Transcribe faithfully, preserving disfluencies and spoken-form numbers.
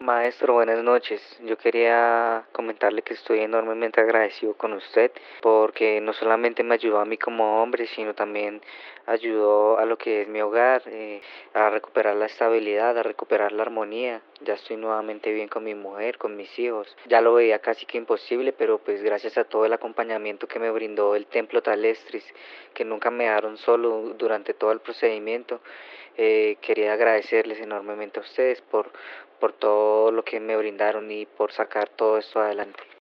Maestro, buenas noches. Yo quería comentarle que estoy enormemente agradecido con usted porque no solamente me ayudó a mí como hombre, sino también ayudó a lo que es mi hogar, eh, a recuperar la estabilidad, a recuperar la armonía. Ya estoy nuevamente bien con mi mujer, con mis hijos. Ya lo veía casi que imposible, pero pues gracias a todo el acompañamiento que me brindó el Templo Talestris, que nunca me dejaron solo durante todo el procedimiento. Eh, quería agradecerles enormemente a ustedes por, por todo lo que me brindaron y por sacar todo esto adelante.